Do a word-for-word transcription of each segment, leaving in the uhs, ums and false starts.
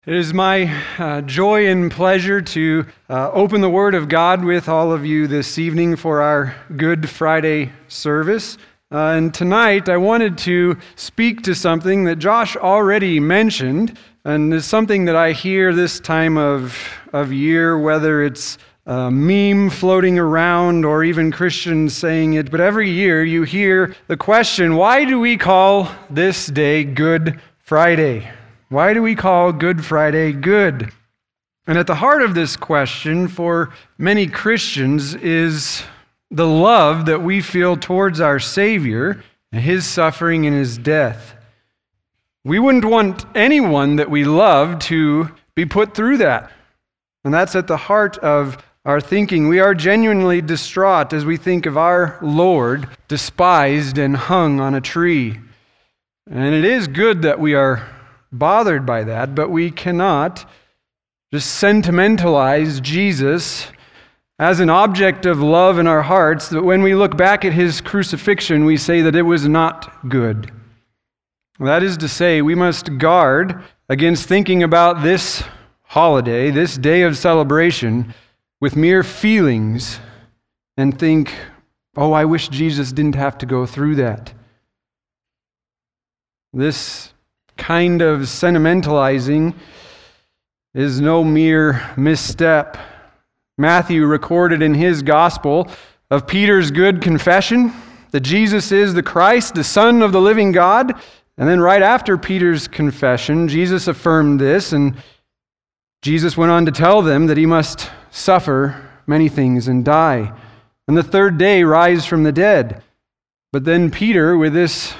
It is my uh, joy and pleasure to uh, open the Word of God with all of you this evening for our Good Friday service. Uh, and tonight I wanted to speak to something that Josh already mentioned, and it's something that I hear this time of, of year, whether it's a meme floating around or even Christians saying it, but every year you hear the question, why do we call this day Good Friday? Why do we call Good Friday good? And at the heart of this question for many Christians is the love that we feel towards our Savior and His suffering and His death. We wouldn't want anyone that we love to be put through that. And that's at the heart of our thinking. We are genuinely distraught as we think of our Lord despised and hung on a tree. And it is good that we are bothered by that, but we cannot just sentimentalize Jesus as an object of love in our hearts, that when we look back at His crucifixion, we say that it was not good. That is to say, we must guard against thinking about this holiday, this day of celebration, with mere feelings and think, oh, I wish Jesus didn't have to go through that. This kind of sentimentalizing is no mere misstep. Matthew recorded in his gospel of Peter's good confession that Jesus is the Christ, the Son of the living God. And then right after Peter's confession, Jesus affirmed this, and Jesus went on to tell them that He must suffer many things and die, and the third day rise from the dead. But then Peter, with this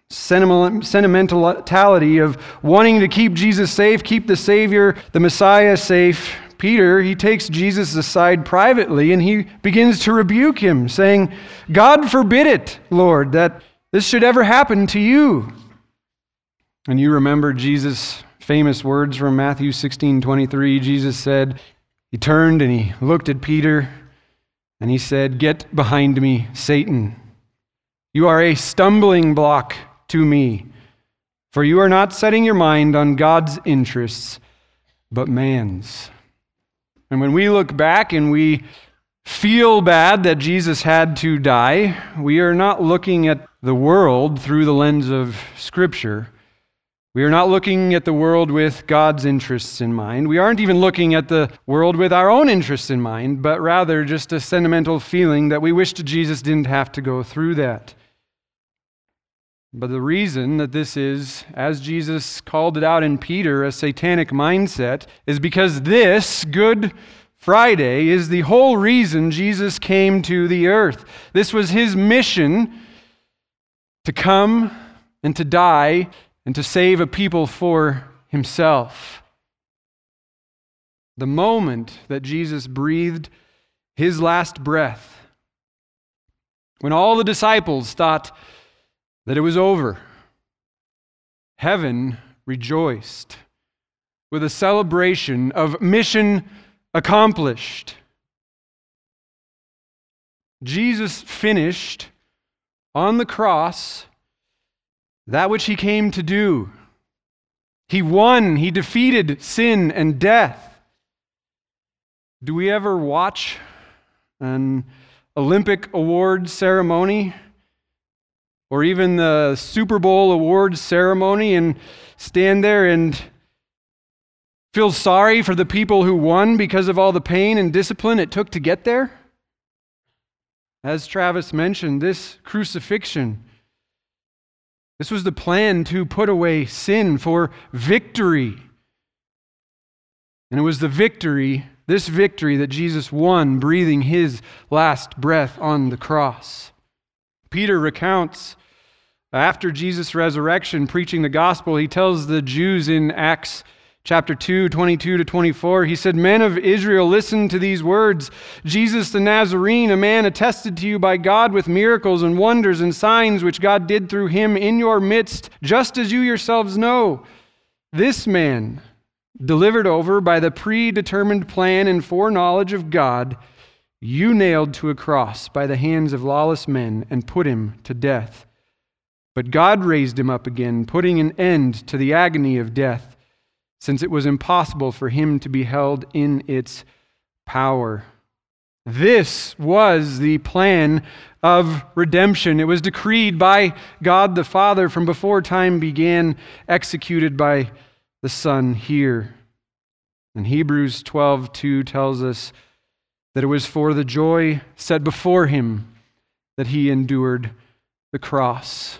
sentimentality of wanting to keep Jesus safe, keep the Savior, the Messiah safe, Peter, he takes Jesus aside privately and he begins to rebuke him, saying, God forbid it, Lord, that this should ever happen to you. And you remember Jesus' famous words from Matthew sixteen twenty-three. Jesus said, he turned and he looked at Peter and he said, get behind me, Satan. You are a stumbling block to me, for you are not setting your mind on God's interests, but man's. And when we look back and we feel bad that Jesus had to die, we are not looking at the world through the lens of Scripture. We are not looking at the world with God's interests in mind. We aren't even looking at the world with our own interests in mind, but rather just a sentimental feeling that we wished Jesus didn't have to go through that. But the reason that this is, as Jesus called it out in Peter, a satanic mindset, is because this Good Friday is the whole reason Jesus came to the earth. This was His mission to come and to die and to save a people for Himself. The moment that Jesus breathed His last breath, when all the disciples thought that it was over, heaven rejoiced with a celebration of mission accomplished. Jesus finished on the cross that which He came to do. He won, He defeated sin and death. Do we ever watch an Olympic awards ceremony, or even the Super Bowl awards ceremony, and stand there and feel sorry for the people who won because of all the pain and discipline it took to get there? As Travis mentioned, this crucifixion, this was the plan to put away sin for victory. And it was the victory, this victory, that Jesus won, breathing His last breath on the cross. Peter recounts, after Jesus' resurrection, preaching the gospel, he tells the Jews in Acts chapter two, twenty-two to twenty-four, he said, Men of Israel, listen to these words. Jesus the Nazarene, a man attested to you by God with miracles and wonders and signs which God did through Him in your midst, just as you yourselves know. This man, delivered over by the predetermined plan and foreknowledge of God, you nailed to a cross by the hands of lawless men and put Him to death. But God raised Him up again, putting an end to the agony of death, since it was impossible for him to be held in its power. This was the plan of redemption. It was decreed by God the Father from before time began, executed by the Son here. And Hebrews twelve two tells us that it was for the joy set before him that he endured the cross.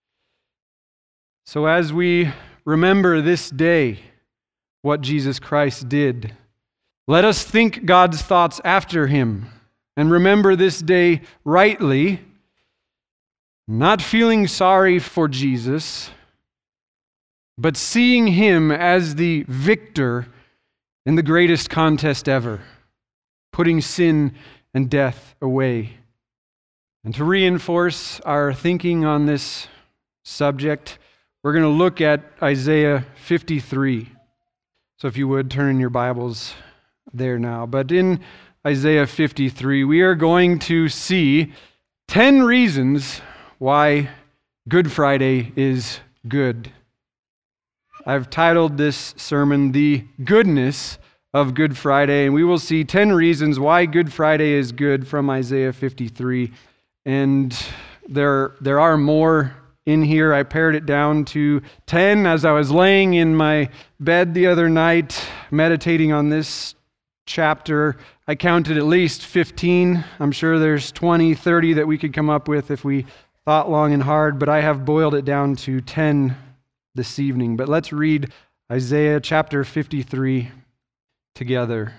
So as we remember this day, what Jesus Christ did, let us think God's thoughts after him and remember this day rightly, not feeling sorry for Jesus, but seeing him as the victor in the greatest contest ever, putting sin and death away. And to reinforce our thinking on this subject, we're going to look at Isaiah fifty-three. So if you would, turn in your Bibles there now. But in Isaiah fifty-three, we are going to see ten reasons why Good Friday is good. I've titled this sermon, The Goodness of Good Friday, and we will see ten reasons why Good Friday is good from Isaiah fifty-three. And there, there are more in here. I pared it down to ten as I was laying in my bed the other night, meditating on this chapter. I counted at least fifteen. I'm sure there's twenty, thirty that we could come up with if we thought long and hard, but I have boiled it down to ten this evening. But let's read Isaiah chapter fifty-three together.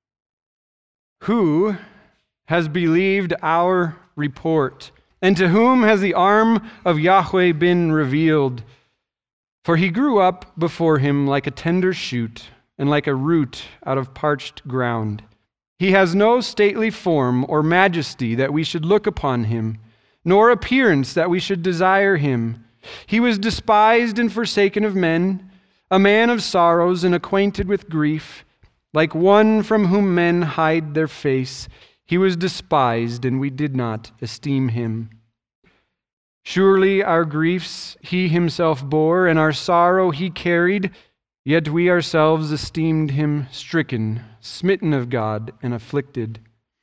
Who has believed our report? And to whom has the arm of Yahweh been revealed? For he grew up before him like a tender shoot, and like a root out of parched ground. He has no stately form or majesty that we should look upon him, nor appearance that we should desire him. He was despised and forsaken of men, a man of sorrows and acquainted with grief, like one from whom men hide their face. He was despised, and we did not esteem him. Surely our griefs he himself bore, and our sorrow he carried, yet we ourselves esteemed him stricken, smitten of God, and afflicted.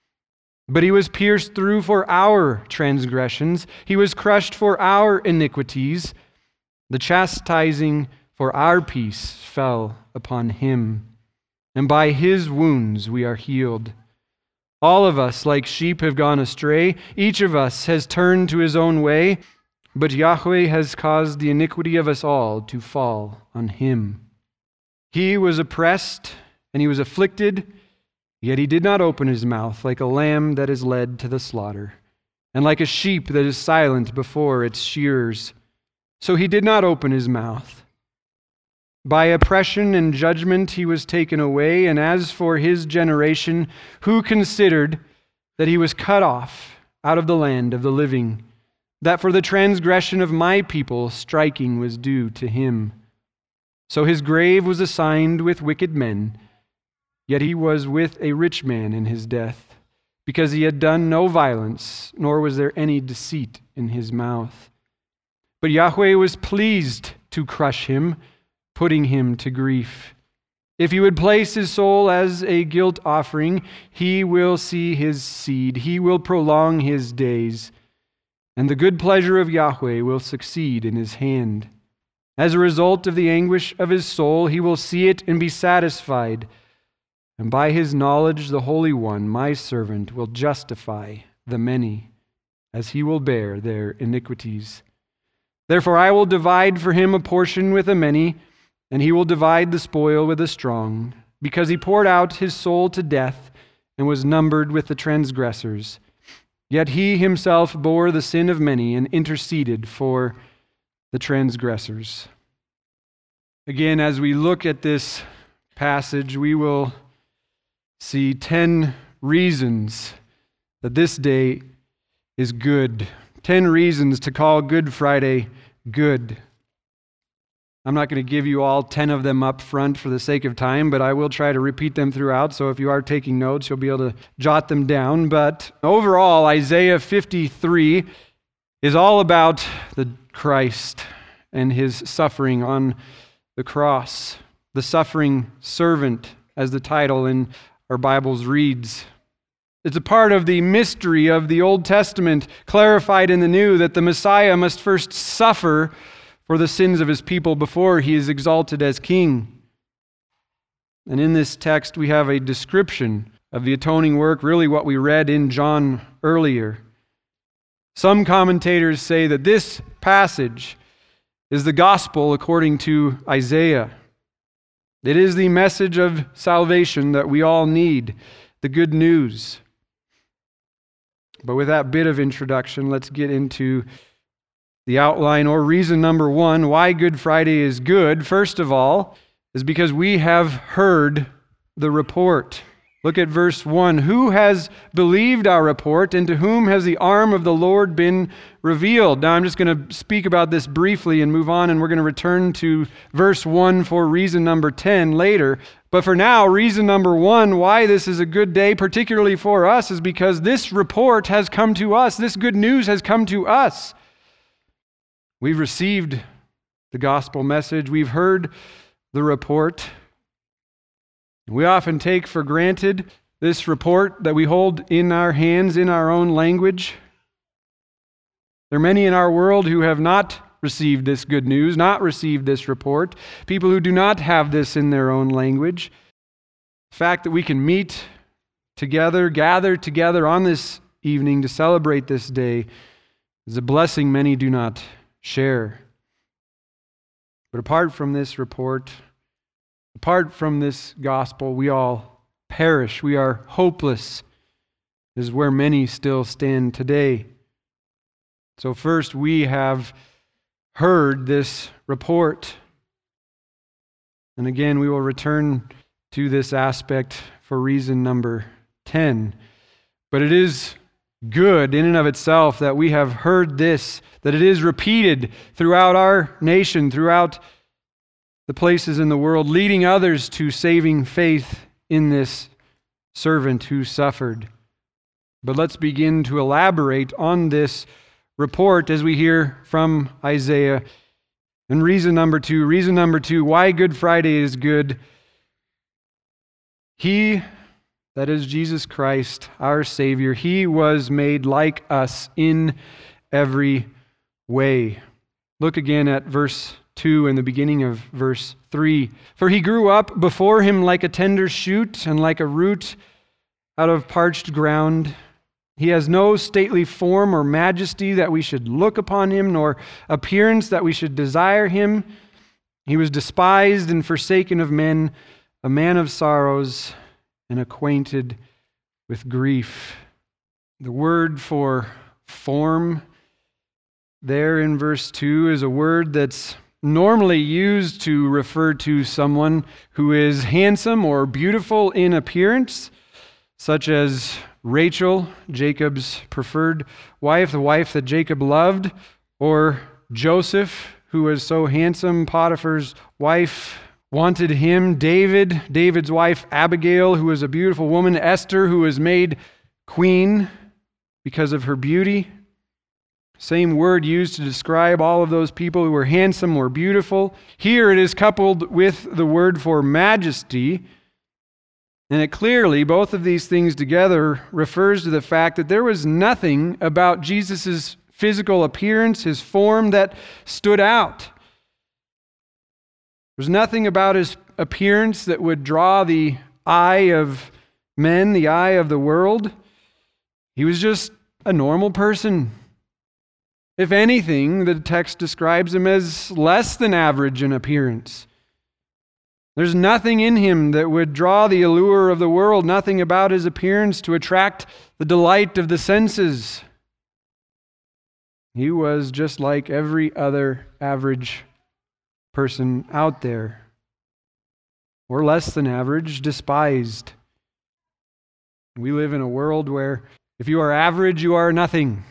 But he was pierced through for our transgressions, he was crushed for our iniquities. The chastising for our peace fell upon him, and by his wounds we are healed. All of us, like sheep, have gone astray. Each of us has turned to his own way, but Yahweh has caused the iniquity of us all to fall on him. He was oppressed and he was afflicted, yet he did not open his mouth, like a lamb that is led to the slaughter, and like a sheep that is silent before its shearers. So he did not open his mouth. By oppression and judgment he was taken away, and as for his generation, who considered that he was cut off out of the land of the living, that for the transgression of my people striking was due to him. So his grave was assigned with wicked men, yet he was with a rich man in his death, because he had done no violence, nor was there any deceit in his mouth. But Yahweh was pleased to crush him, putting him to grief. If he would place his soul as a guilt offering, he will see his seed. He will prolong his days, and the good pleasure of Yahweh will succeed in his hand. As a result of the anguish of his soul, he will see it and be satisfied. And by his knowledge, the Holy One, my servant, will justify the many, as he will bear their iniquities. Therefore I will divide for him a portion with the many, and he will divide the spoil with the strong, because he poured out his soul to death and was numbered with the transgressors. Yet he himself bore the sin of many and interceded for the transgressors. Again, as we look at this passage, we will see ten reasons that this day is good. Ten reasons to call Good Friday good. I'm not going to give you all ten of them up front for the sake of time, but I will try to repeat them throughout, so if you are taking notes, you'll be able to jot them down. But overall, Isaiah fifty-three is all about the Christ and his suffering on the cross. The the suffering servant, as the title in our Bibles reads. It's a part of the mystery of the Old Testament, clarified in the New, that the Messiah must first suffer for the sins of his people before he is exalted as king. And in this text, we have a description of the atoning work, really what we read in John earlier. Some commentators say that this passage is the gospel according to Isaiah. It is the message of salvation that we all need, the good news. But with that bit of introduction, let's get into the outline, or reason number one why Good Friday is good. First of all, is because we have heard the report. Look at verse one. Who has believed our report, and to whom has the arm of the Lord been revealed? Now I'm just going to speak about this briefly and move on, and we're going to return to verse one for reason number ten later. But for now, reason number one why this is a good day, particularly for us, is because this report has come to us. This good news has come to us. We've received the gospel message. We've heard the report. We often take for granted this report that we hold in our hands in our own language. There are many in our world who have not received this good news, not received this report, people who do not have this in their own language. The fact that we can meet together, gather together on this evening to celebrate this day is a blessing many do not share. But apart from this report, apart from this gospel, we all perish. We are hopeless. This is where many still stand today. So first, we have heard this report. And again, we will return to this aspect for reason number ten. But it is good in and of itself that we have heard this, that it is repeated throughout our nation, throughout the places in the world, leading others to saving faith in this servant who suffered. But let's begin to elaborate on this report as we hear from Isaiah. And reason number two, reason number two, why Good Friday is good. He, that is Jesus Christ, our Savior, He was made like us in every way. Look again at verse two and the beginning of verse three. For He grew up before Him like a tender shoot and like a root out of parched ground. He has no stately form or majesty that we should look upon Him, nor appearance that we should desire Him. He was despised and forsaken of men, a man of sorrows and acquainted with grief. The word for form there in verse two is a word that's normally used to refer to someone who is handsome or beautiful in appearance, such as Rachel, Jacob's preferred wife, the wife that Jacob loved, or Joseph, who was so handsome, Potiphar's wife wanted him. David, David's wife Abigail, who was a beautiful woman. Esther, who was made queen because of her beauty. Same word used to describe all of those people who were handsome or beautiful. Here it is coupled with the word for majesty. And it clearly, both of these things together, refers to the fact that there was nothing about Jesus' physical appearance, his form, that stood out. There was nothing about his appearance that would draw the eye of men, the eye of the world. He was just a normal person. If anything, the text describes him as less than average in appearance. There's nothing in him that would draw the allure of the world, nothing about his appearance to attract the delight of the senses. He was just like every other average person out there, or less than average, despised. We live in a world where if you are average, you are nothing.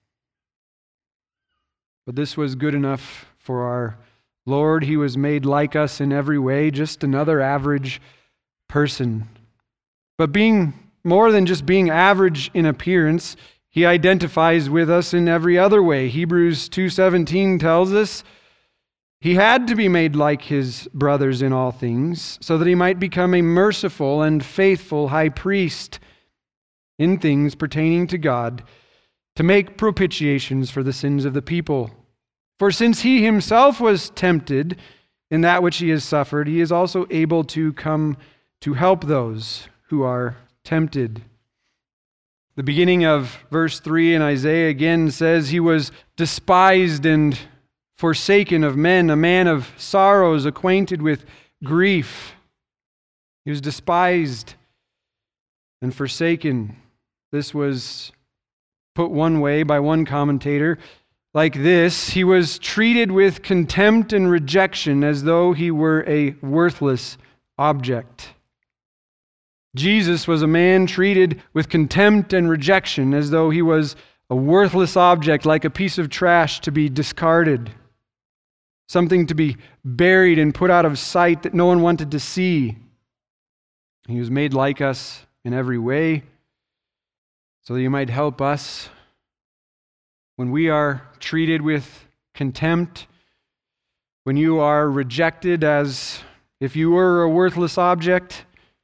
But this was good enough for our Lord. He was made like us in every way, just another average person. But being more than just being average in appearance, He identifies with us in every other way. Hebrews two seventeen tells us He had to be made like his brothers in all things, so that he might become a merciful and faithful high priest in things pertaining to God, to make propitiations for the sins of the people. For since he himself was tempted in that which he has suffered, he is also able to come to help those who are tempted. The beginning of verse three in Isaiah again says, he was despised and forsaken of men, a man of sorrows, acquainted with grief. He was despised and forsaken. This was put one way by one commentator like this: he was treated with contempt and rejection as though he were a worthless object. Jesus was a man treated with contempt and rejection as though he was a worthless object, like a piece of trash to be discarded, something to be buried and put out of sight that no one wanted to see. He was made like us in every way, so that he might help us when we are treated with contempt, when you are rejected as if you were a worthless object.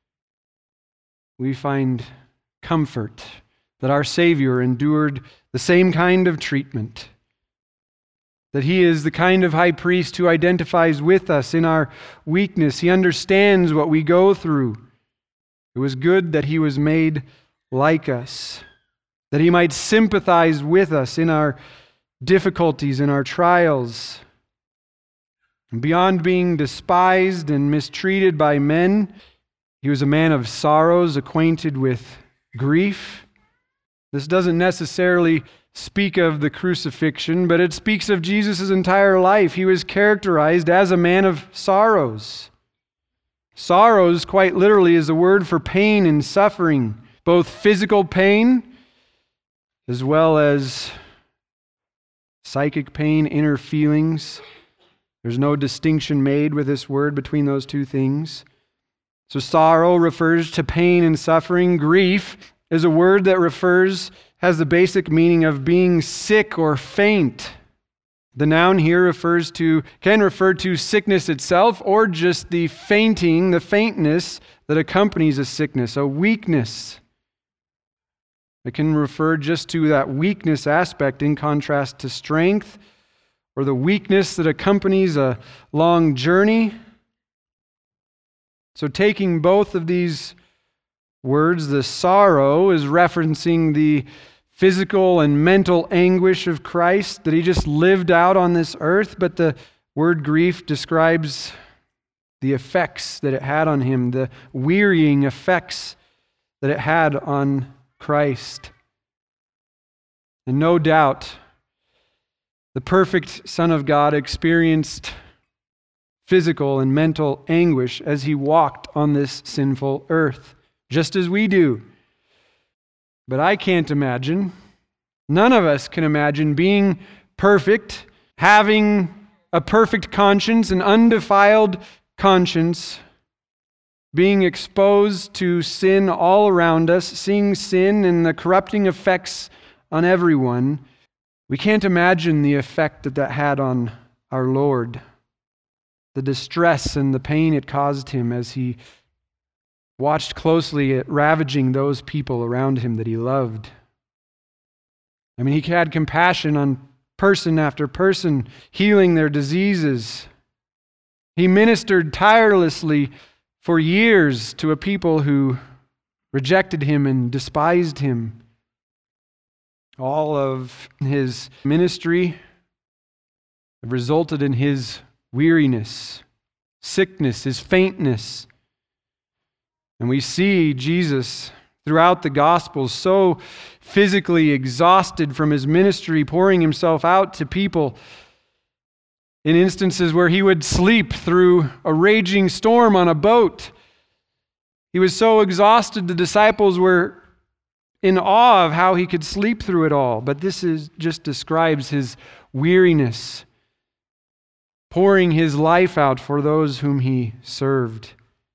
We find comfort that our Savior endured the same kind of treatment, that he is the kind of high priest who identifies with us in our weakness. He understands what we go through. It was good that he was made like us, that he might sympathize with us in our difficulties, in our trials. And beyond being despised and mistreated by men, he was a man of sorrows, acquainted with grief. This doesn't necessarily speak of the crucifixion, but it speaks of Jesus' entire life. He was characterized as a man of sorrows. Sorrows, quite literally, is a word for pain and suffering, both physical pain as well as psychic pain, inner feelings. There's no distinction made with this word between those two things. So sorrow refers to pain and suffering. Grief is a word that refers, has the basic meaning of being sick or faint. The noun here refers to, can refer to sickness itself, or just the fainting, the faintness that accompanies a sickness, a weakness. It can refer just to that weakness aspect in contrast to strength, or the weakness that accompanies a long journey. So taking both of these words, the sorrow is referencing the physical and mental anguish of Christ that he just lived out on this earth, but the word grief describes the effects that it had on him, the wearying effects that it had on Christ. And no doubt, the perfect Son of God experienced physical and mental anguish as he walked on this sinful earth, just as we do. But I can't imagine, none of us can imagine being perfect, having a perfect conscience, an undefiled conscience, being exposed to sin all around us, seeing sin and the corrupting effects on everyone. We can't imagine the effect that that had on our Lord, the distress and the pain it caused him as he watched closely at ravaging those people around him that he loved. I mean, he had compassion on person after person, healing their diseases. He ministered tirelessly for years to a people who rejected him and despised him. All of his ministry resulted in his weariness, sickness, his faintness. And we see Jesus throughout the Gospels so physically exhausted from his ministry, pouring himself out to people in instances where he would sleep through a raging storm on a boat. He was so exhausted, the disciples were in awe of how he could sleep through it all. But this is just describes his weariness, pouring his life out for those whom he served.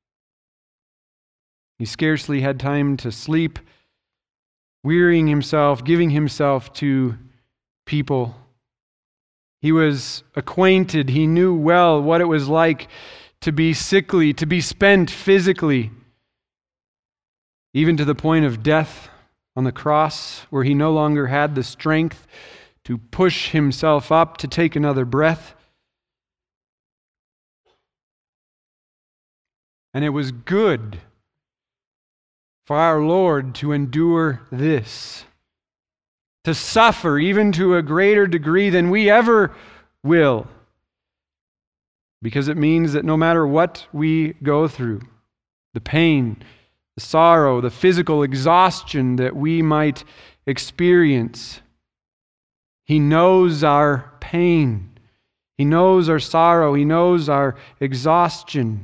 He scarcely had time to sleep, wearying himself, giving himself to people. He was acquainted. He knew well what it was like to be sickly, to be spent physically, even to the point of death on the cross, where he no longer had the strength to push himself up to take another breath. And it was good for our Lord to endure this, to suffer even to a greater degree than we ever will, because it means that no matter what we go through, the pain, the sorrow, the physical exhaustion that we might experience, He knows our pain. He knows our sorrow. He knows our exhaustion.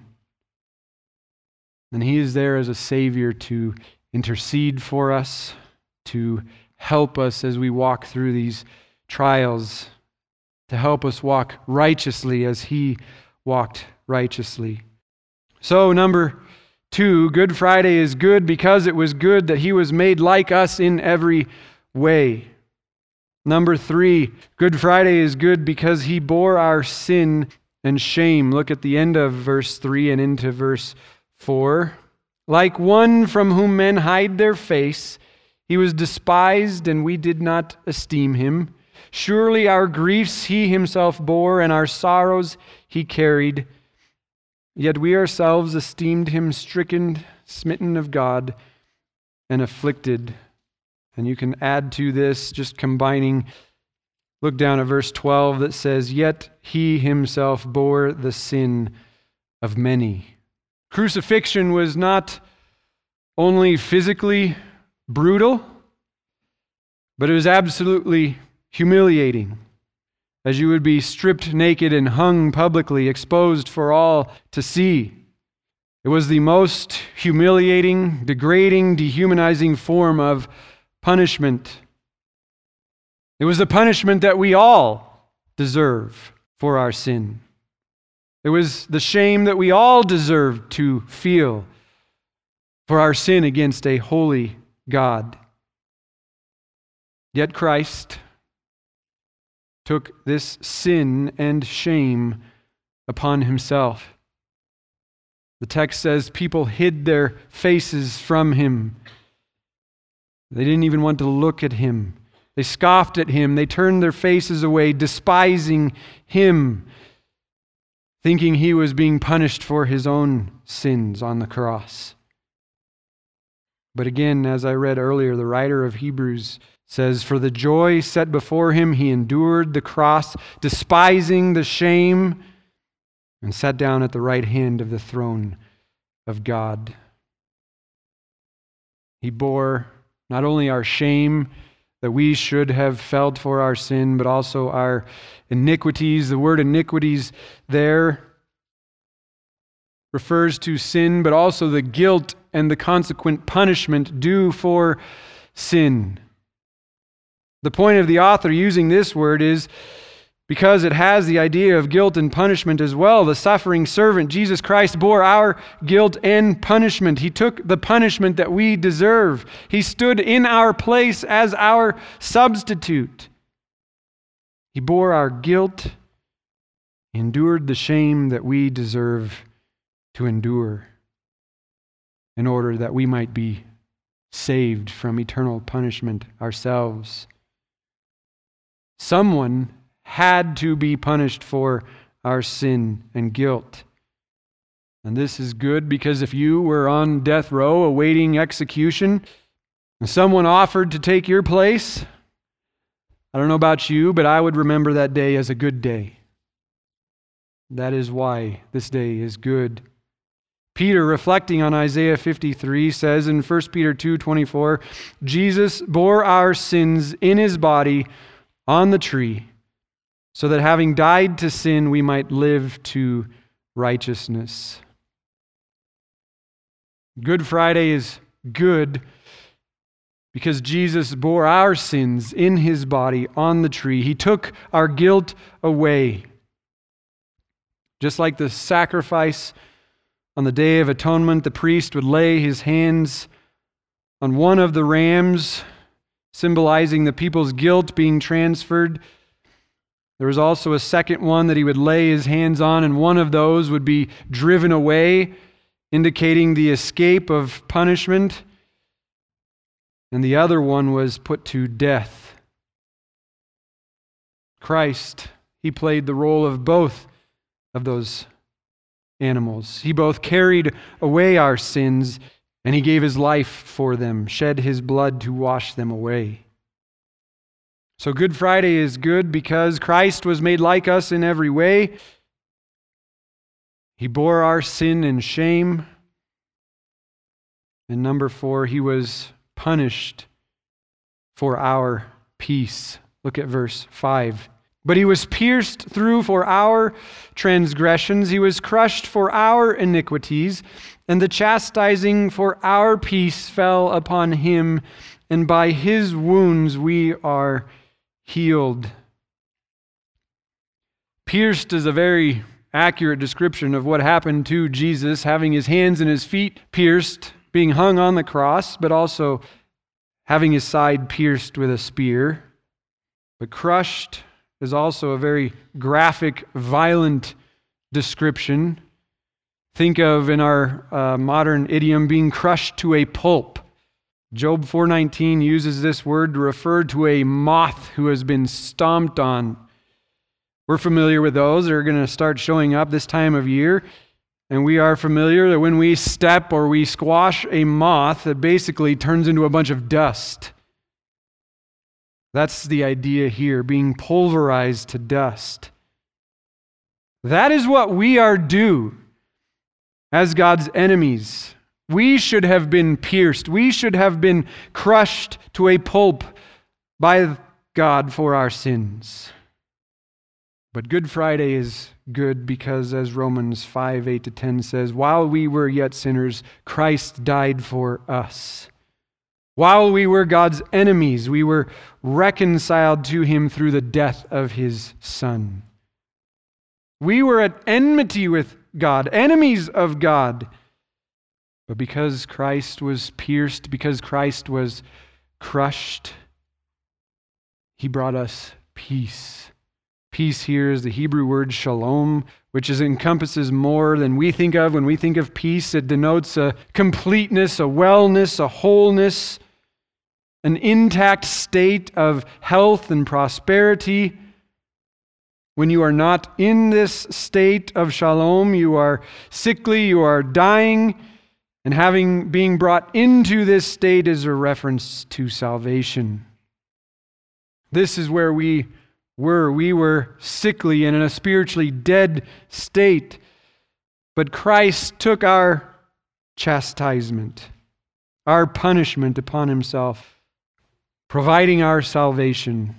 And He is there as a Savior to intercede for us, to help us as we walk through these trials, to help us walk righteously as He walked righteously. So, number two, Good Friday is good because it was good that He was made like us in every way. Number three, Good Friday is good because He bore our sin and shame. Look at the end of verse three and into verse four. Like one from whom men hide their face, He was despised, and we did not esteem Him. Surely our griefs He Himself bore, and our sorrows He carried. Yet we ourselves esteemed Him stricken, smitten of God, and afflicted. And you can add to this, just combining, look down at verse twelve that says, Yet He Himself bore the sin of many. Crucifixion was not only physically brutal, but it was absolutely humiliating, as you would be stripped naked and hung publicly, exposed for all to see. It was the most humiliating, degrading, dehumanizing form of punishment. It was the punishment that we all deserve for our sin. It was the shame that we all deserve to feel for our sin against a holy God. Yet Christ took this sin and shame upon Himself. The text says people hid their faces from Him. They didn't even want to look at Him. They scoffed at Him. They turned their faces away, despising Him, thinking He was being punished for His own sins on the cross. But again, as I read earlier, the writer of Hebrews says, For the joy set before Him, He endured the cross, despising the shame, and sat down at the right hand of the throne of God. He bore not only our shame that we should have felt for our sin, but also our iniquities. The word iniquities there refers to sin, but also the guilt and the consequent punishment due for sin. The point of the author using this word is because it has the idea of guilt and punishment as well. The suffering servant, Jesus Christ, bore our guilt and punishment. He took the punishment that we deserve. He stood in our place as our substitute. He bore our guilt, endured the shame that we deserve to endure in order that we might be saved from eternal punishment ourselves. Someone had to be punished for our sin and guilt. And this is good because if you were on death row awaiting execution and someone offered to take your place, I don't know about you, but I would remember that day as a good day. That is why this day is good. Peter, reflecting on Isaiah fifty-three, says in First Peter two twenty-four, Jesus bore our sins in His body on the tree, so that having died to sin, we might live to righteousness. Good Friday is good because Jesus bore our sins in His body on the tree. He took our guilt away. Just like the sacrifice on the Day of Atonement, the priest would lay his hands on one of the rams, symbolizing the people's guilt being transferred. There was also a second one that he would lay his hands on, and one of those would be driven away, indicating the escape of punishment. And the other one was put to death. Christ, he played the role of both of those animals. He both carried away our sins, and he gave his life for them, shed his blood to wash them away. So Good Friday is good because Christ was made like us in every way. He bore our sin and shame. And number four, he was punished for our peace. Look at verse five. But he was pierced through for our transgressions. He was crushed for our iniquities. And the chastising for our peace fell upon him. And by his wounds we are healed. Pierced is a very accurate description of what happened to Jesus, having his hands and his feet pierced, being hung on the cross, but also having his side pierced with a spear. But crushed is also a very graphic, violent description. Think of, in our uh, modern idiom, being crushed to a pulp. Job four nineteen uses this word to refer to a moth who has been stomped on. We're familiar with those. They're going to start showing up this time of year. And we are familiar that when we step or we squash a moth, it basically turns into a bunch of dust. That's the idea here, being pulverized to dust. That is what we are due as God's enemies. We should have been pierced. We should have been crushed to a pulp by God for our sins. But Good Friday is good because, as Romans five, eight to ten says, while we were yet sinners, Christ died for us. While we were God's enemies, we were reconciled to him through the death of his Son. We were at enmity with God, enemies of God. But because Christ was pierced, because Christ was crushed, he brought us peace. Peace here is the Hebrew word shalom, which is, encompasses more than we think of when we think of peace. It denotes a completeness, a wellness, a wholeness, an intact state of health and prosperity. When you are not in this state of shalom, you are sickly, you are dying, and having being brought into this state is a reference to salvation. This is where we were. We were sickly and in a spiritually dead state. But Christ took our chastisement, our punishment upon himself, providing our salvation,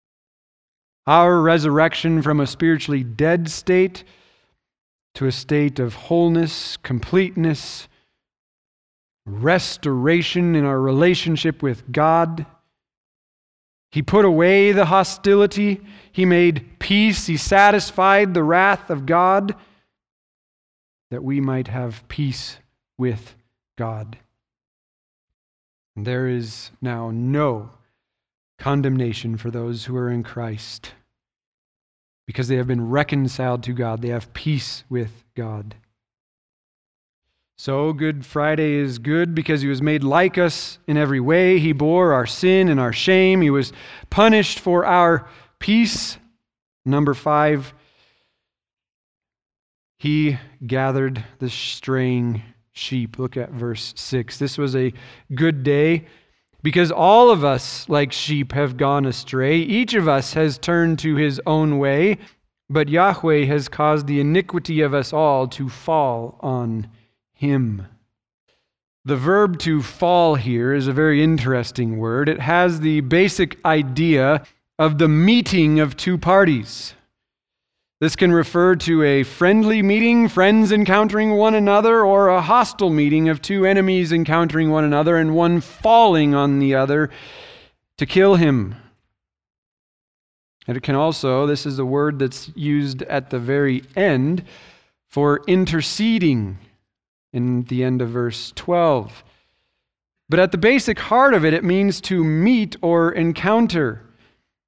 our resurrection from a spiritually dead state to a state of wholeness, completeness, restoration in our relationship with God. He put away the hostility. He made peace. He satisfied the wrath of God that we might have peace with God. And there is now no condemnation for those who are in Christ because they have been reconciled to God. They have peace with God. So Good Friday is good because he was made like us in every way. He bore our sin and our shame. He was punished for our peace. Number five, he gathered the straying sheep. Look at verse six. This was a good day because all of us, like sheep, have gone astray. Each of us has turned to his own way, but Yahweh has caused the iniquity of us all to fall on him. The verb to fall here is a very interesting word. It has the basic idea of the meeting of two parties. This can refer to a friendly meeting, friends encountering one another, or a hostile meeting of two enemies encountering one another and one falling on the other to kill him. And it can also, this is a word that's used at the very end for interceding in the end of verse twelve. But at the basic heart of it, it means to meet or encounter.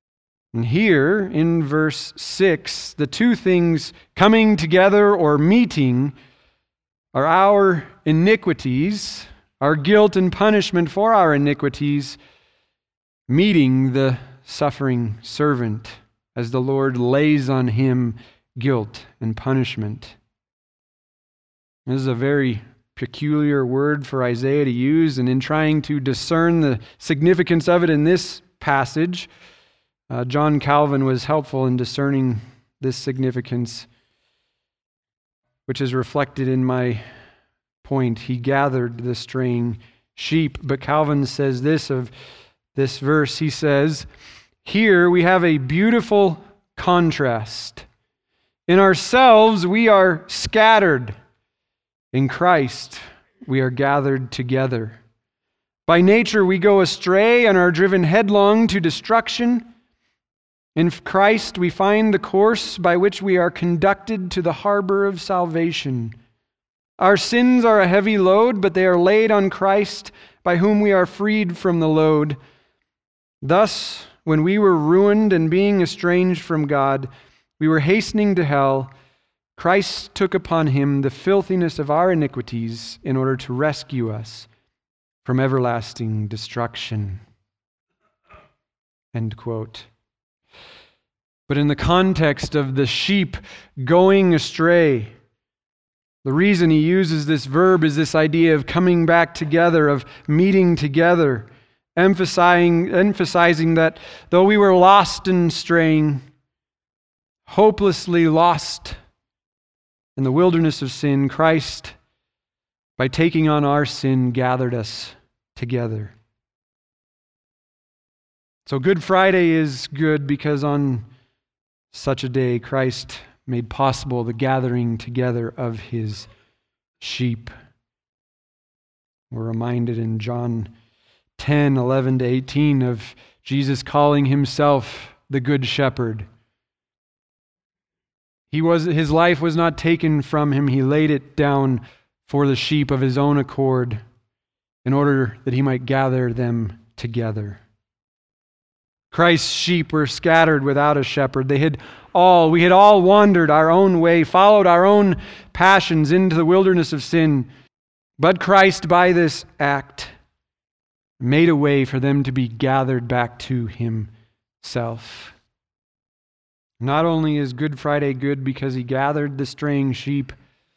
And here in verse six, the two things coming together or meeting are our iniquities, our guilt and punishment for our iniquities, meeting the suffering servant as the Lord lays on him guilt and punishment. This is a very peculiar word for Isaiah to use, and in trying to discern the significance of it in this passage, uh, John Calvin was helpful in discerning this significance, which is reflected in my point. He gathered the straying sheep. But Calvin says this of this verse. He says, here we have a beautiful contrast. In ourselves we are scattered. In Christ we are gathered together. By nature we go astray and are driven headlong to destruction. In Christ we find the course by which we are conducted to the harbor of salvation. Our sins are a heavy load, but they are laid on Christ, by whom we are freed from the load. Thus, when we were ruined and being estranged from God, we were hastening to hell, Christ took upon him the filthiness of our iniquities in order to rescue us from everlasting destruction. End quote. But in the context of the sheep going astray, the reason he uses this verb is this idea of coming back together, of meeting together, emphasizing, emphasizing that though we were lost and straying, hopelessly lost in the wilderness of sin, Christ, by taking on our sin, gathered us together. So Good Friday is good because on such a day, Christ made possible the gathering together of his sheep. We're reminded in John ten, eleven to eighteen of Jesus calling himself the Good Shepherd. He was, his life was not taken from him. He laid it down for the sheep of his own accord in order that he might gather them together. Christ's sheep were scattered without a shepherd. They had all, we had all wandered our own way, followed our own passions into the wilderness of sin. But Christ, by this act, made a way for them to be gathered back to himself. Not only is Good Friday good because he gathered the straying sheep,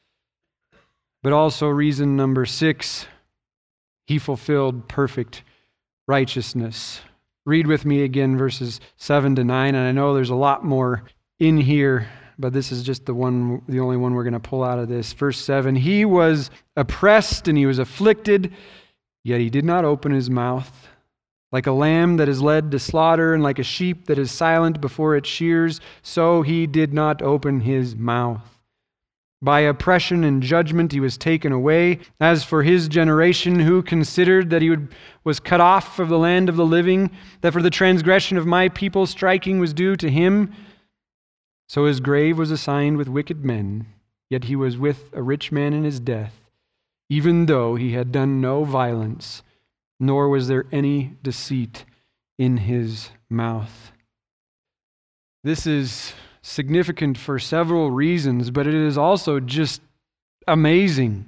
but also reason number six, he fulfilled perfect righteousness. Read with me again verses seven to nine, and I know there's a lot more in here, but this is just the one, the only one we're going to pull out of this. Verse seven, he was oppressed and he was afflicted, yet he did not open his mouth. Like a lamb that is led to slaughter and like a sheep that is silent before its shears, so he did not open his mouth. By oppression and judgment he was taken away. As for his generation, who considered that he would, was cut off of the land of the living, that for the transgression of my people striking was due to him, so his grave was assigned with wicked men, yet he was with a rich man in his death, even though he had done no violence, nor was there any deceit in his mouth. This is significant for several reasons, but it is also just amazing.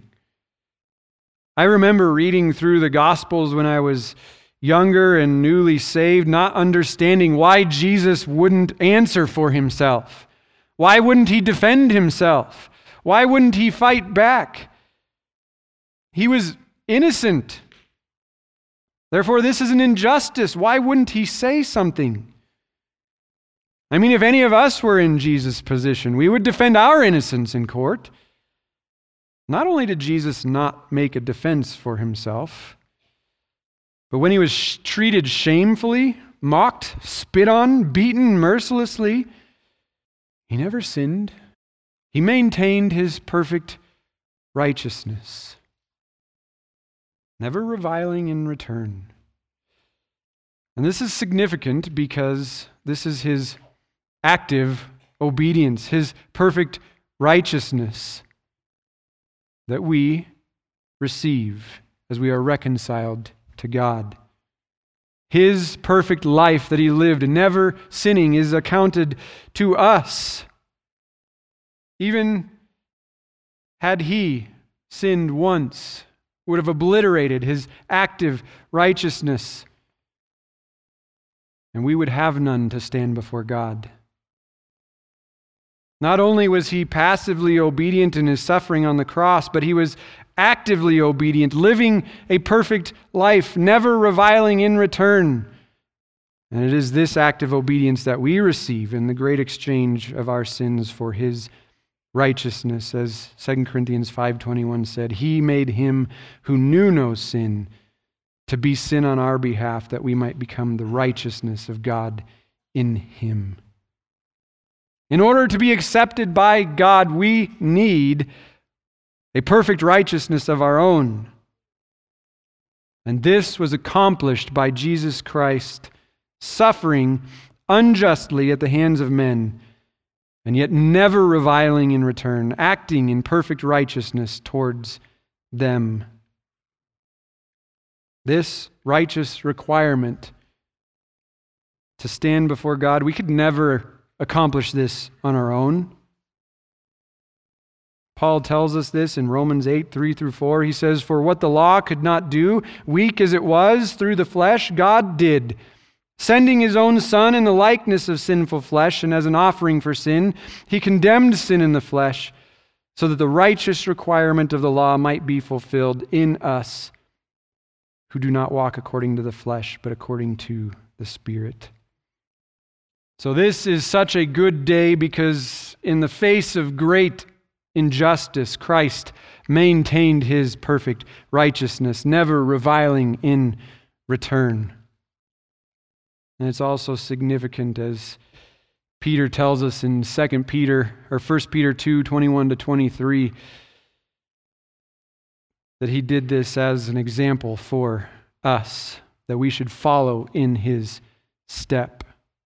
I remember reading through the Gospels when I was younger and newly saved, not understanding why Jesus wouldn't answer for himself. Why wouldn't he defend himself? Why wouldn't he fight back? He was innocent. Therefore, this is an injustice. Why wouldn't he say something? I mean, if any of us were in Jesus' position, we would defend our innocence in court. Not only did Jesus not make a defense for himself, but when he was sh- treated shamefully, mocked, spit on, beaten mercilessly, he never sinned. He maintained his perfect righteousness, never reviling in return. And this is significant because this is his active obedience, his perfect righteousness that we receive as we are reconciled to God. His perfect life that he lived, never sinning, is accounted to us. Even had he sinned once, would have obliterated his active righteousness, and we would have none to stand before God. Not only was he passively obedient in his suffering on the cross, but he was actively obedient, living a perfect life, never reviling in return. And it is this act of obedience that we receive in the great exchange of our sins for his righteousness. As Second Corinthians five twenty-one said, he made him who knew no sin to be sin on our behalf, that we might become the righteousness of God in him. In order to be accepted by God, we need a perfect righteousness of our own. And this was accomplished by Jesus Christ, suffering unjustly at the hands of men, and yet never reviling in return, acting in perfect righteousness towards them. This righteous requirement to stand before God, we could never accomplish this on our own. Paul tells us this in Romans eight, three through four. He says, "For what the law could not do, weak as it was through the flesh, God did, sending his own Son in the likeness of sinful flesh, and as an offering for sin, he condemned sin in the flesh, so that the righteous requirement of the law might be fulfilled in us, who do not walk according to the flesh, but according to the Spirit." So this is such a good day because in the face of great injustice, Christ maintained his perfect righteousness, never reviling in return. And it's also significant, as Peter tells us in Second Peter or First Peter two, twenty-one to twenty-three, that he did this as an example for us, that we should follow in his step.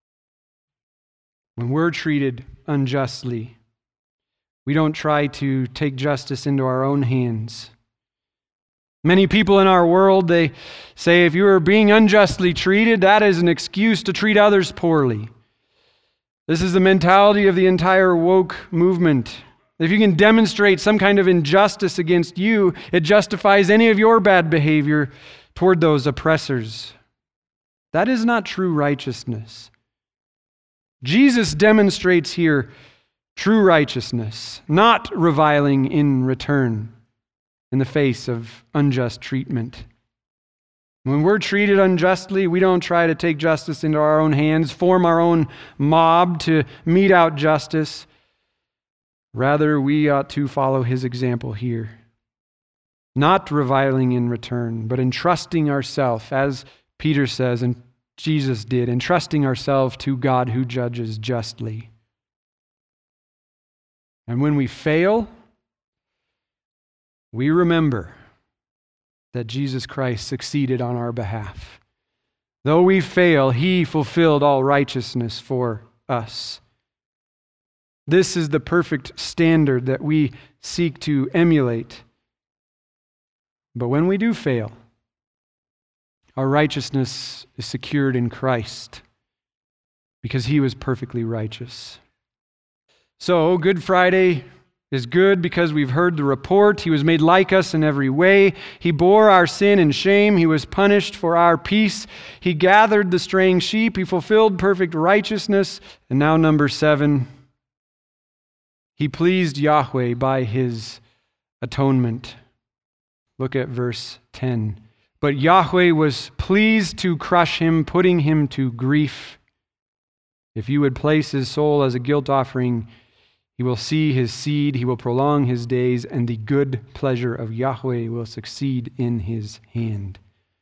When we're treated unjustly, we don't try to take justice into our own hands. Many people in our world, they say if you are being unjustly treated, that is an excuse to treat others poorly. This is the mentality of the entire woke movement. If you can demonstrate some kind of injustice against you, it justifies any of your bad behavior toward those oppressors. That is not true righteousness. Jesus demonstrates here true righteousness, not reviling in return in the face of unjust treatment. When we're treated unjustly, we don't try to take justice into our own hands, form our own mob to mete out justice. Rather, we ought to follow his example here, not reviling in return, but entrusting ourselves, as Peter says, and Jesus did, entrusting ourselves to God who judges justly. And when we fail, we remember that Jesus Christ succeeded on our behalf. Though we fail, he fulfilled all righteousness for us. This is the perfect standard that we seek to emulate. But when we do fail, our righteousness is secured in Christ because he was perfectly righteous. So, Good Friday is good because we've heard the report. He was made like us in every way. He bore our sin and shame. He was punished for our peace. He gathered the straying sheep. He fulfilled perfect righteousness. And now number seven, he pleased Yahweh by his atonement. Look at verse ten. But Yahweh was pleased to crush him, putting him to grief. If you would place his soul as a guilt offering, he will see his seed, he will prolong his days, and the good pleasure of Yahweh will succeed in his hand.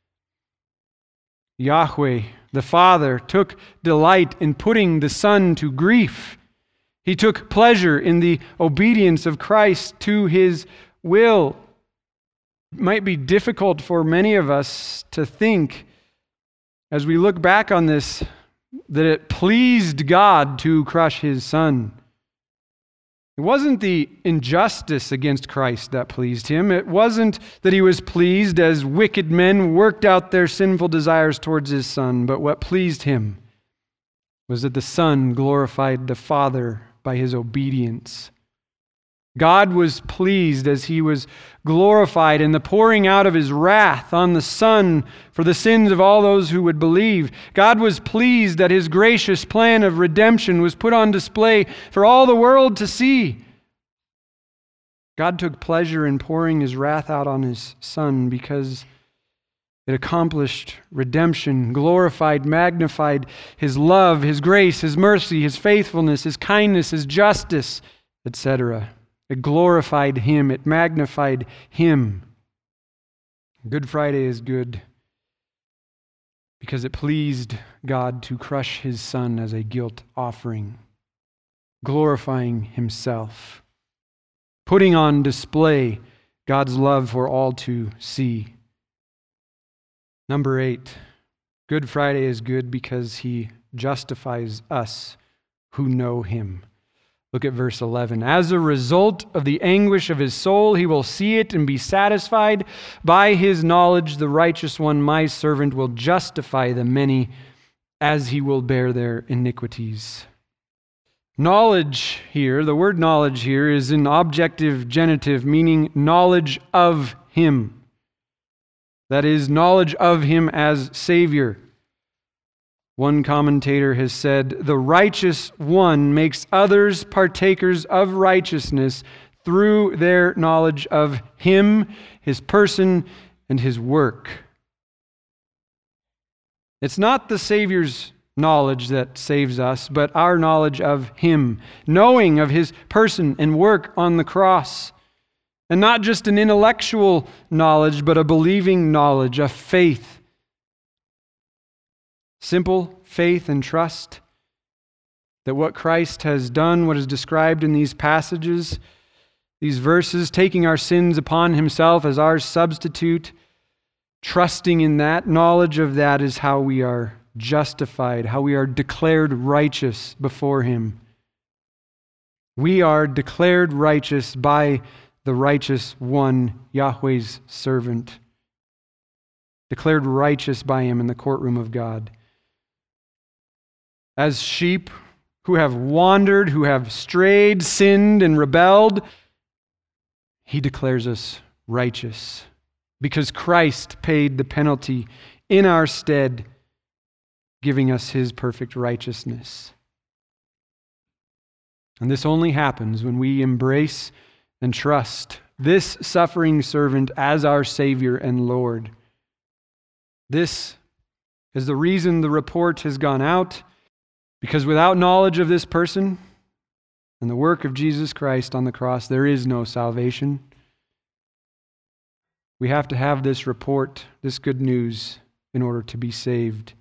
Yahweh, the Father, took delight in putting the Son to grief. He took pleasure in the obedience of Christ to his will. It might be difficult for many of us to think, as we look back on this, that it pleased God to crush his Son. It wasn't the injustice against Christ that pleased him. It wasn't that he was pleased as wicked men worked out their sinful desires towards his Son, but what pleased him was that the Son glorified the Father by his obedience. God was pleased as he was glorified in the pouring out of his wrath on the Son for the sins of all those who would believe. God was pleased that his gracious plan of redemption was put on display for all the world to see. God took pleasure in pouring his wrath out on his Son because it accomplished redemption, glorified, magnified his love, his grace, his mercy, his faithfulness, his kindness, his justice, et cetera. It glorified him. It magnified him. Good Friday is good because it pleased God to crush his Son as a guilt offering, glorifying himself, putting on display God's love for all to see. Number eight, Good Friday is good because he justifies us who know him. Look at verse eleven. As a result of the anguish of his soul, he will see it and be satisfied. By his knowledge, the righteous one, my servant, will justify the many as he will bear their iniquities. Knowledge here, the word knowledge here is an objective genitive, meaning knowledge of him. That is, knowledge of him as Savior. One commentator has said, the righteous one makes others partakers of righteousness through their knowledge of him, his person, and his work. It's not the Savior's knowledge that saves us, but our knowledge of him, knowing of his person and work on the cross. And not just an intellectual knowledge, but a believing knowledge, a faith. Simple faith and trust that what Christ has done, what is described in these passages, these verses, taking our sins upon himself as our substitute, trusting in that, knowledge of that is how we are justified, how we are declared righteous before him. We are declared righteous by the righteous one, Yahweh's servant, declared righteous by him in the courtroom of God. As sheep who have wandered, who have strayed, sinned, and rebelled, he declares us righteous because Christ paid the penalty in our stead, giving us his perfect righteousness. And this only happens when we embrace and trust this suffering servant as our Savior and Lord. This is the reason the report has gone out, because without knowledge of this person and the work of Jesus Christ on the cross, there is no salvation. We have to have this report, this good news, in order to be saved.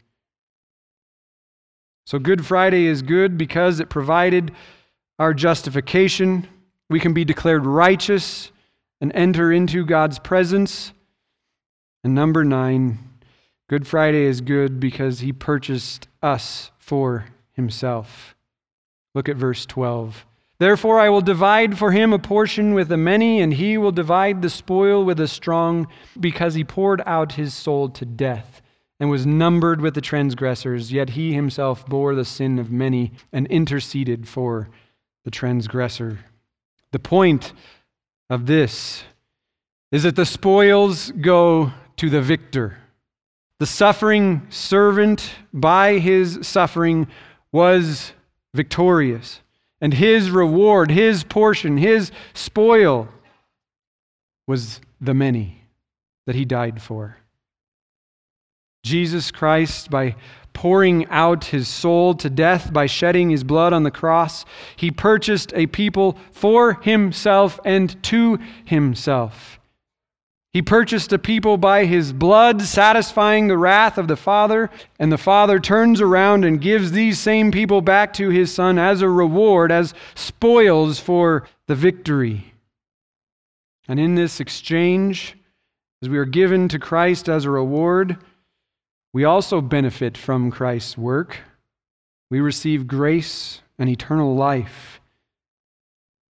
So Good Friday is good because it provided our justification. We can be declared righteous and enter into God's presence. And number nine, Good Friday is good because he purchased us for himself. Look at verse twelve. Therefore I will divide for him a portion with the many, and he will divide the spoil with the strong, because he poured out his soul to death and was numbered with the transgressors, yet he himself bore the sin of many and interceded for the transgressor. The point of this is that the spoils go to the victor. The suffering servant, by his suffering, was victorious. And his reward, his portion, his spoil was the many that he died for. Jesus Christ, by pouring out his soul to death, by shedding his blood on the cross, he purchased a people for himself and to himself. He purchased a people by his blood, satisfying the wrath of the Father, and the Father turns around and gives these same people back to his Son as a reward, as spoils for the victory. And in this exchange, as we are given to Christ as a reward, we also benefit from Christ's work. We receive grace and eternal life.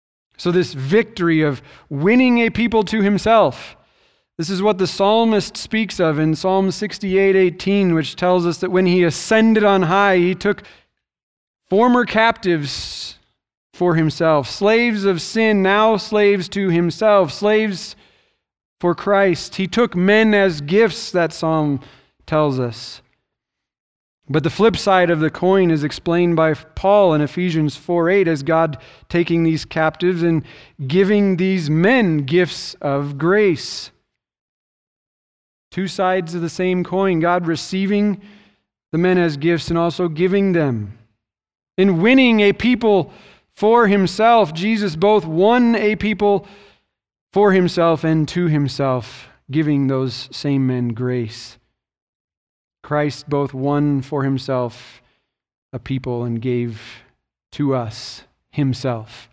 So this victory of winning a people to himself, this is what the psalmist speaks of in Psalm sixty-eight eighteen, which tells us that when he ascended on high, he took former captives for himself, slaves of sin, now slaves to himself, slaves for Christ. He took men as gifts, that psalm tells us. But the flip side of the coin is explained by Paul in Ephesians four eight as God taking these captives and giving these men gifts of grace. Two sides of the same coin, God receiving the men as gifts and also giving them. In winning a people for himself, Jesus both won a people for himself and to himself, giving those same men grace. Christ both won for himself a people and gave to us himself.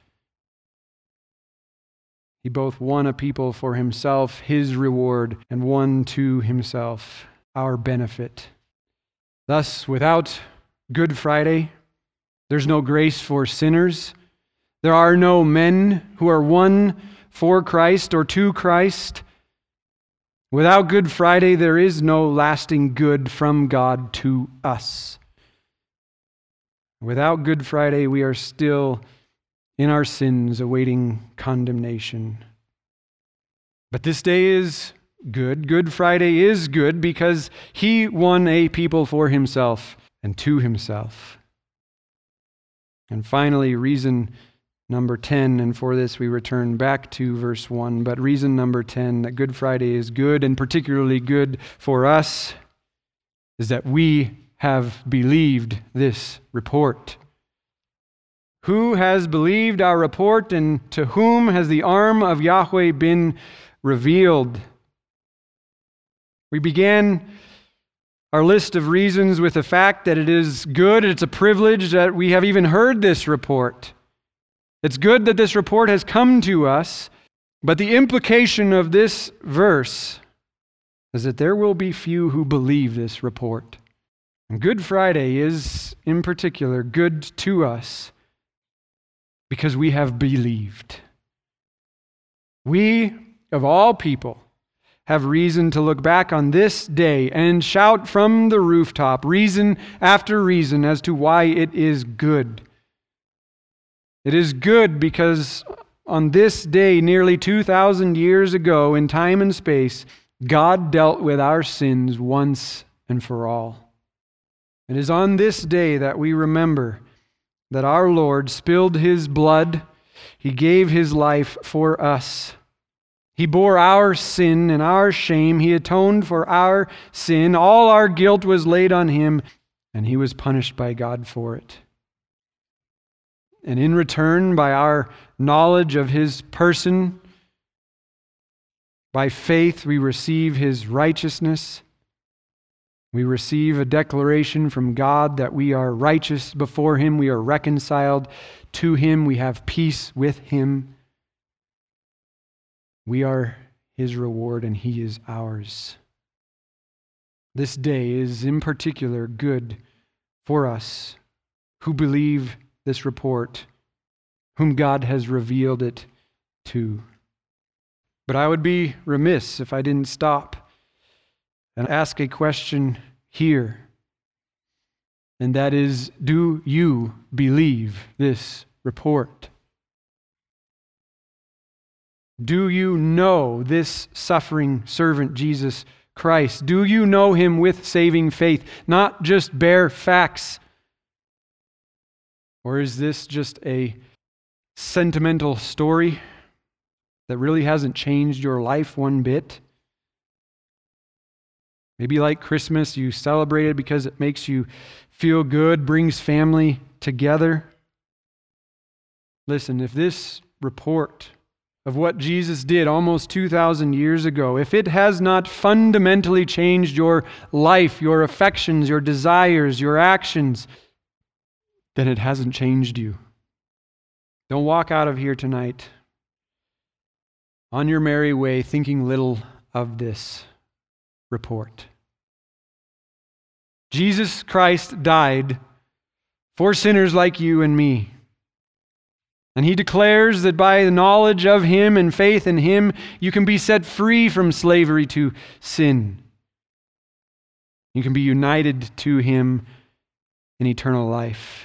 He both won a people for himself, his reward, and won to himself our benefit. Thus, without Good Friday, there's no grace for sinners. There are no men who are won for Christ or to Christ. Without Good Friday, there is no lasting good from God to us. Without Good Friday, we are still in our sins, awaiting condemnation. But this day is good. Good Friday is good because he won a people for himself and to himself. And finally, reason number ten, and for this we return back to verse one, but reason number ten that Good Friday is good, and particularly good for us, is that we have believed this report. Who has believed our report, and to whom has the arm of Yahweh been revealed? We began our list of reasons with the fact that it is good, it's a privilege that we have even heard this report. It's good that this report has come to us, but the implication of this verse is that there will be few who believe this report. And Good Friday is, in particular, good to us because we have believed. We, of all people, have reason to look back on this day and shout from the rooftop, reason after reason, as to why it is good. It is good because on this day, nearly two thousand years ago, in time and space, God dealt with our sins once and for all. It is on this day that we remember that our Lord spilled his blood. He gave his life for us. He bore our sin and our shame. He atoned for our sin. All our guilt was laid on him, and he was punished by God for it. And in return, by our knowledge of his person, by faith we receive his righteousness. We receive a declaration from God that we are righteous before him. We are reconciled to him. We have peace with him. We are his reward and he is ours. This day is in particular good for us who believe this report, whom God has revealed it to. But I would be remiss if I didn't stop and ask a question here. And that is, do you believe this report? Do you know this suffering servant, Jesus Christ? Do you know him with saving faith, not just bare facts? Or is this just a sentimental story that really hasn't changed your life one bit? Maybe like Christmas, you celebrate it because it makes you feel good, brings family together. Listen, if this report of what Jesus did almost two thousand years ago, if it has not fundamentally changed your life, your affections, your desires, your actions, then it hasn't changed you. Don't walk out of here tonight on your merry way thinking little of this report. Jesus Christ died for sinners like you and me. And he declares that by the knowledge of him and faith in him, you can be set free from slavery to sin. You can be united to him in eternal life,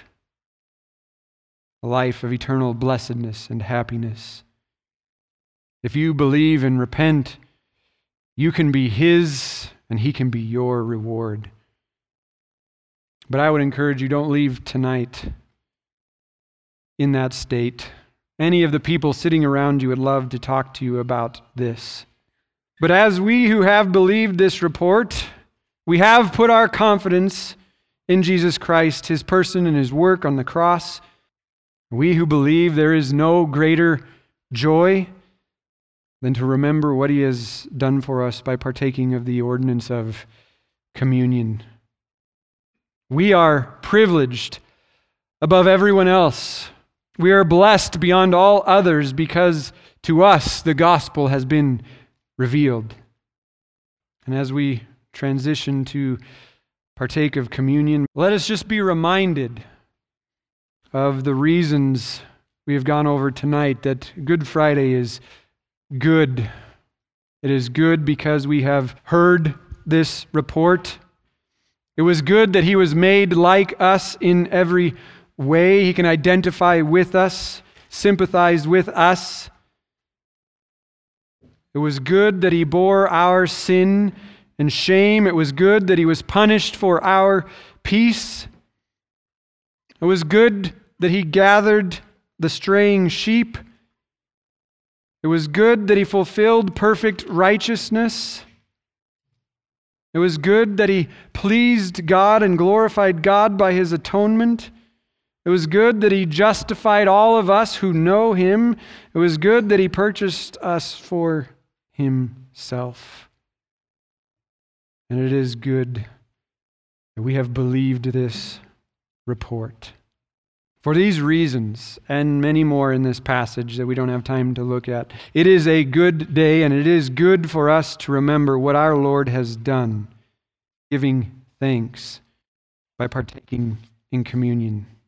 a life of eternal blessedness and happiness. If you believe and repent, you can be his and he can be your reward. But I would encourage you, don't leave tonight in that state. Any of the people sitting around you would love to talk to you about this. But as we who have believed this report, we have put our confidence in Jesus Christ, his person and his work on the cross. We who believe there is no greater joy than to remember what he has done for us by partaking of the ordinance of communion. We are privileged above everyone else. We are blessed beyond all others because to us the gospel has been revealed. And as we transition to partake of communion, let us just be reminded of the reasons we have gone over tonight that Good Friday is good. It is good because we have heard this report. It was good that he was made like us in every way. He can identify with us, sympathize with us. It was good that he bore our sin and shame. It was good that he was punished for our peace. It was good that he gathered the straying sheep. It was good that he fulfilled perfect righteousness. It was good that he pleased God and glorified God by his atonement. It was good that he justified all of us who know him. It was good that he purchased us for himself. And it is good that we have believed this report. For these reasons, and many more in this passage that we don't have time to look at, it is a good day, and it is good for us to remember what our Lord has done, giving thanks by partaking in communion.